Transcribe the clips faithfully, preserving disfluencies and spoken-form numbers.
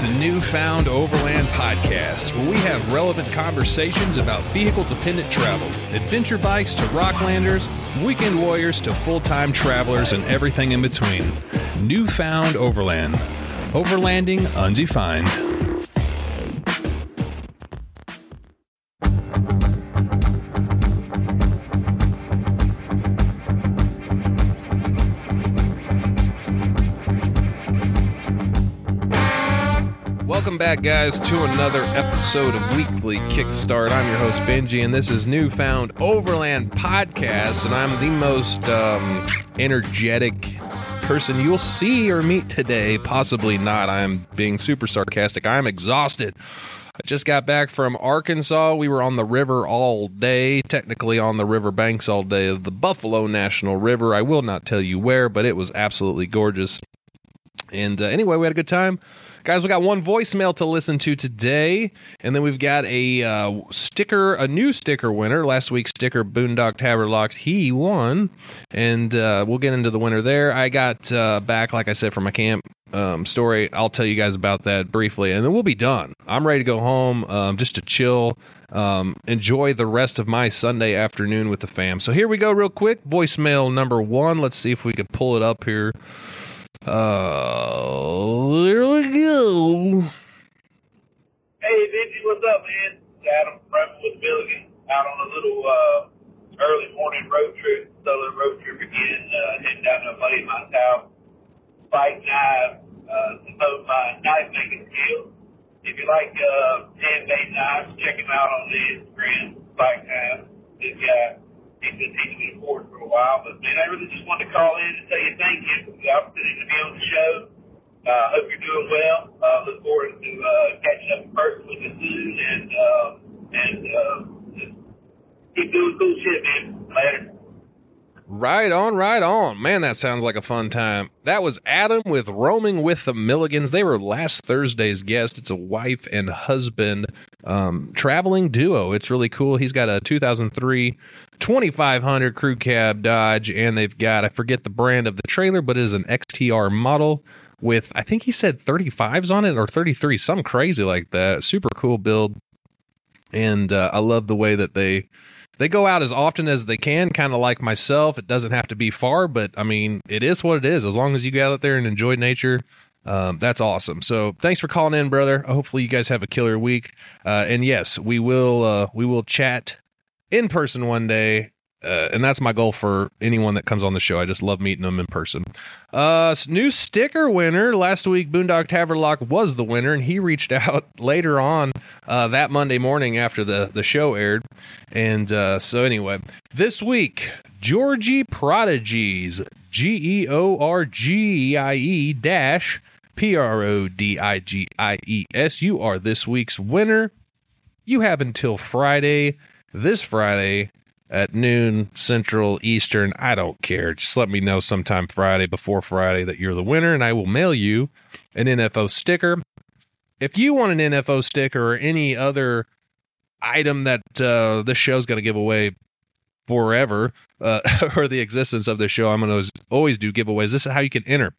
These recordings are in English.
to Newfound Overland Podcast, where we have relevant conversations about vehicle-dependent travel, adventure bikes to rocklanders, weekend warriors to full-time travelers, and everything in between. Newfound Overland. Overlanding undefined. Welcome back, guys, to another episode of Weekly Kickstart. I'm your host, Benji, and this is Newfound Overland Podcast, and I'm the most um, energetic person you'll see or meet today. Possibly not. I'm being super sarcastic. I'm exhausted. I just got back from Arkansas. We were on the river all day, technically on the river banks all day of the Buffalo National River. I will not tell you where, but it was absolutely gorgeous. And uh, anyway, we had a good time. Guys, we got one voicemail to listen to today, and then we've got a uh, sticker, a new sticker winner. Last week's sticker, Boondock Taberlocks, he won, and uh, we'll get into the winner there. I got uh, back, like I said, from my camp um, story. I'll tell you guys about that briefly, and then we'll be done. I'm ready to go home um, just to chill, um, enjoy the rest of my Sunday afternoon with the fam. So here we go real quick. Voicemail number one. Let's see if we can pull it up here. Uh, there we go. Hey, Benji, what's up, man? It's Adam from with Milligan out on a little uh, early morning road trip, solo road trip again, uh, heading down to a buddy of mine's house. Bike knife, uh, to promote my knife making skills. If you like uh, handmade knives, check him out on the Instagram, Bike Knife. This guy. He's been teaching me to board for a while, but man, I really just wanted to call in and tell you thank you for the opportunity to be on the show. Uh, hope you're doing well. Uh, look forward to uh, catching up in person with you soon, and uh, and uh, just keep doing cool shit, man. Later. Right on, right on. Man, that sounds like a fun time. That was Adam with Roaming with the Milligans. They were last Thursday's guest. It's a wife and husband um, traveling duo. It's really cool. He's got a two thousand three twenty-five hundred crew cab Dodge, and they've got, I forget the brand of the trailer, but it is an X T R model with, I think he said thirty-fives on it, or thirty-three, something crazy like that. Super cool build. And uh, I love the way that they they go out as often as they can, kind of like myself. It doesn't have to be far, but I mean, it is what it is. As long as you get out there and enjoy nature, um, that's awesome. So thanks for calling in, brother. Hopefully you guys have a killer week. Uh, and yes, we will uh, we will chat in person one day, uh, and that's my goal for anyone that comes on the show. I just love meeting them in person. Uh, new sticker winner. Last week, Boondock Taberlock was the winner, and he reached out later on uh, that Monday morning after the, the show aired. And uh, so anyway, this week, Georgie Prodigies, G E O R G I E dash P R O D I G I E S. You are this week's winner. You have until Friday, this Friday at noon Central Eastern. I don't care. Just let me know sometime Friday before Friday that you're the winner, and I will mail you an N F O sticker. If you want an N F O sticker or any other item that uh, this show's going to give away forever, uh, or the existence of this show, I'm going to always do giveaways. This is how you can enter.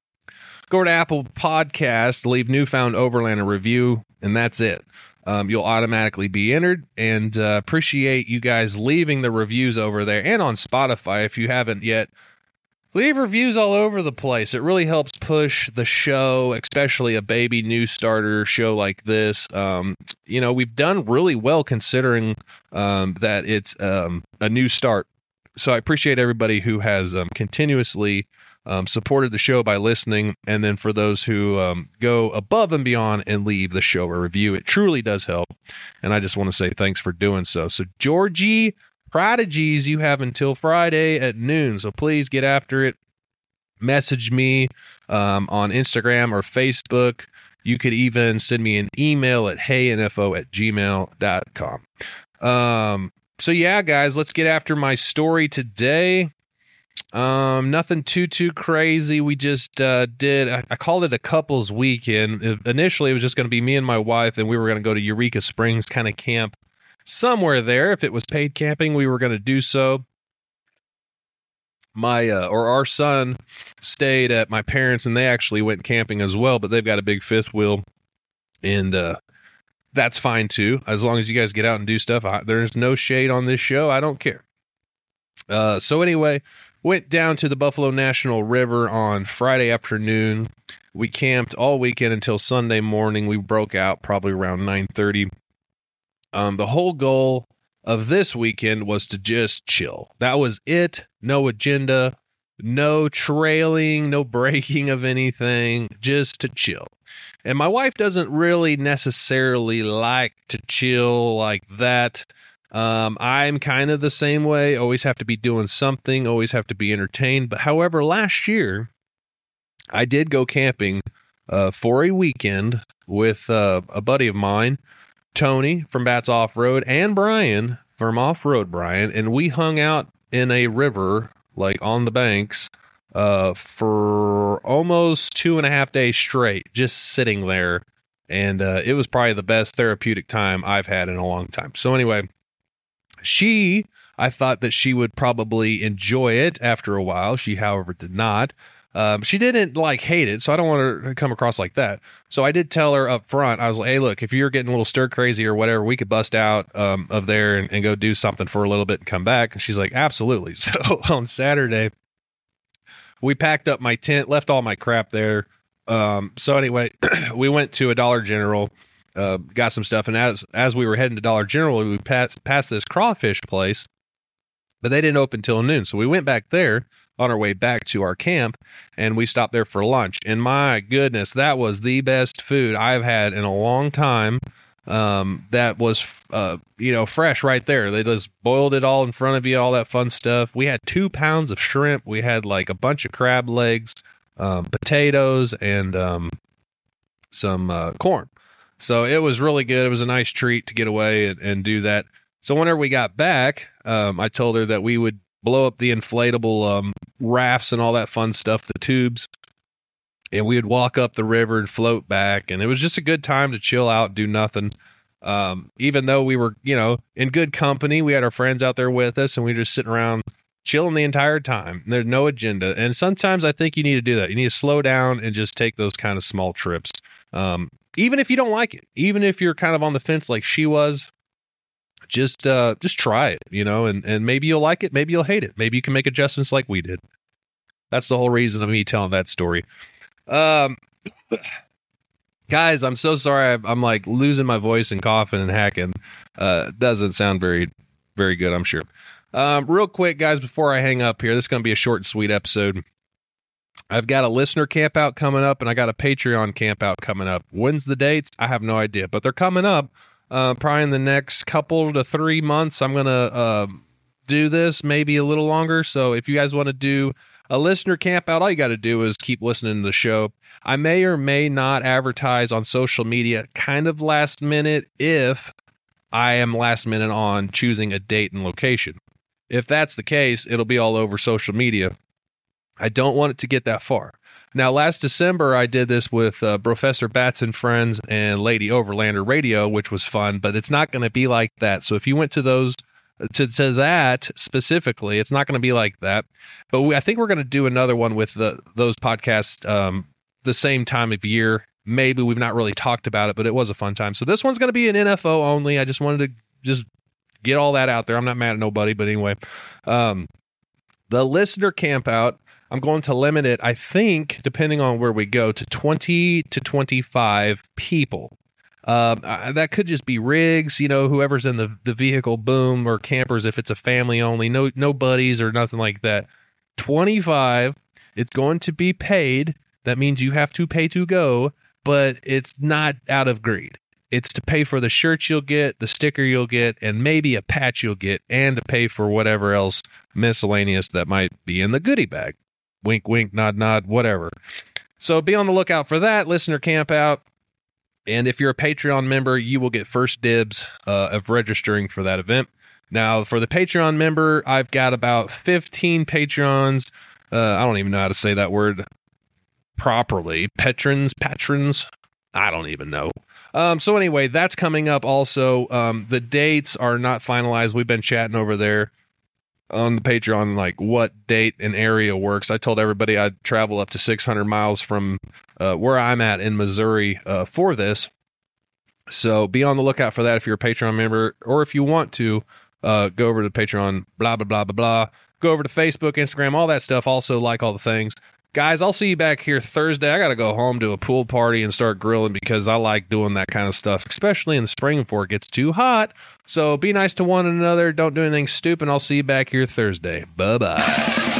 Go to Apple Podcasts, leave Newfound Overland a review, and that's it. Um, you'll automatically be entered, and uh, appreciate you guys leaving the reviews over there, and on Spotify if you haven't yet. Leave reviews all over the place. It really helps push the show, especially a baby new starter show like this. Um, you know, we've done really well considering um, that it's um, a new start. So I appreciate everybody who has um, continuously Um, supported the show by listening, and then for those who um, go above and beyond and leave the show a review. It truly does help, and I just want to say thanks for doing so. So Georgie Prodigies, you have until Friday at noon, so please get after it. Message me um, on Instagram or Facebook. You could even send me an email at hey n f o at gmail dot com. Um, so yeah, guys, let's get after my story today. Um, nothing too, too crazy. We just, uh, did, I, I called it a couples weekend. It, initially, it was just going to be me and my wife, and we were going to go to Eureka Springs, kind of camp somewhere there. If it was paid camping, we were going to do so. My, uh, or our son stayed at my parents', and they actually went camping as well, but they've got a big fifth wheel And uh, that's fine too. As long as you guys get out and do stuff. I, there's no shade on this show. I don't care. Uh, so anyway, went down to the Buffalo National River on Friday afternoon. We camped all weekend until Sunday morning. We broke out probably around nine thirty. Um, the whole goal of this weekend was to just chill. That was it. No agenda, no trailing, no breaking of anything, just to chill. And my wife doesn't really necessarily like to chill like that. Um, I'm kind of the same way. Always have to be doing something, always have to be entertained. But however, last year, I did go camping uh, for a weekend with uh, a buddy of mine, Tony from Bats Off-Road, and Brian from Off-Road Brian, and we hung out in a river, like on the banks, uh, for almost two and a half days straight, just sitting there, and uh, it was probably the best therapeutic time I've had in a long time. So anyway, she, I thought that she would probably enjoy it after a while. She, however, did not. Um, she didn't like hate it, so I don't want her to come across like that. So I did tell her up front, I was like, hey, look, if you're getting a little stir crazy or whatever, we could bust out um, of there and, and go do something for a little bit and come back. And she's like, absolutely. So on Saturday, we packed up my tent, left all my crap there. Um, so anyway, we went to a Dollar General, uh, got some stuff. And as, as we were heading to Dollar General, we passed, passed this crawfish place, but they didn't open till noon. So we went back there on our way back to our camp, and we stopped there for lunch. And my goodness, that was the best food I've had in a long time. Um, that was, uh, you know, fresh right there. They just boiled it all in front of you, all that fun stuff. We had two pounds of shrimp. We had like a bunch of crab legs, um, potatoes, and um, some uh, corn. So it was really good. It was a nice treat to get away and, and do that. So whenever we got back, um, I told her that we would blow up the inflatable um, rafts and all that fun stuff, the tubes, and we would walk up the river and float back. And it was just a good time to chill out, do nothing. Um, even though we were, you know, in good company, we had our friends out there with us, and we were just sitting around chilling the entire time. There's no agenda. And sometimes I think you need to do that. You need to slow down and just take those kind of small trips. Um, even if you don't like it, even if you're kind of on the fence like she was, just uh, just try it, you know, and, and maybe you'll like it. Maybe you'll hate it. Maybe you can make adjustments like we did. That's the whole reason of me telling that story. Um, guys, I'm so sorry. I'm, I'm like losing my voice and coughing and hacking. Uh, doesn't sound very, very good, I'm sure. Um, real quick, guys, before I hang up here, this is going to be a short and sweet episode. I've got a listener camp out coming up, and I got a Patreon camp out coming up. When's the dates? I have no idea, but they're coming up. Uh, probably in the next couple to three months, I'm going to uh, do this, maybe a little longer. So if you guys want to do a listener camp out, all you got to do is keep listening to the show. I may or may not advertise on social media kind of last minute if I am last minute on choosing a date and location. If that's the case, it'll be all over social media. I don't want it to get that far. Now, last December, I did this with uh, Professor Bats and Friends and Lady Overlander Radio, which was fun, but it's not going to be like that. So if you went to those, to, to that specifically, it's not going to be like that. But we, I think we're going to do another one with the, those podcasts um, the same time of year. Maybe we've not really talked about it, but it was a fun time. So this one's going to be an N F O only. I just wanted to just get all that out there. I'm not mad at nobody, but anyway, um, the listener camp out, I'm going to limit it, I think, depending on where we go, to twenty to twenty-five people. Um, uh, that could just be rigs, you know, whoever's in the, the vehicle, boom, or campers if it's a family only, no no buddies or nothing like that. twenty-five, it's going to be paid. That means you have to pay to go, but it's not out of greed. It's to pay for the shirt you'll get, the sticker you'll get, and maybe a patch you'll get, and to pay for whatever else miscellaneous that might be in the goodie bag. Wink, wink, nod, nod, whatever. So be on the lookout for that, listener camp out. And if you're a Patreon member, you will get first dibs uh, of registering for that event. Now, for the Patreon member, I've got about fifteen Patreons. Uh, I don't even know how to say that word properly. Patrons, patrons. I don't even know. Um, so anyway, that's coming up also. Um, the dates are not finalized. We've been chatting over there on the Patreon, like what date and area works. I told everybody I'd travel up to six hundred miles from uh, where I'm at in Missouri uh, for this. So be on the lookout for that if you're a Patreon member, or if you want to, uh, go over to Patreon, blah, blah, blah, blah, blah. Go over to Facebook, Instagram, all that stuff. Also like all the things. Guys, I'll see you back here Thursday. I got to go home to a pool party and start grilling because I like doing that kind of stuff, especially in the spring before it gets too hot. So be nice to one another. Don't do anything stupid. I'll see you back here Thursday. Bye-bye.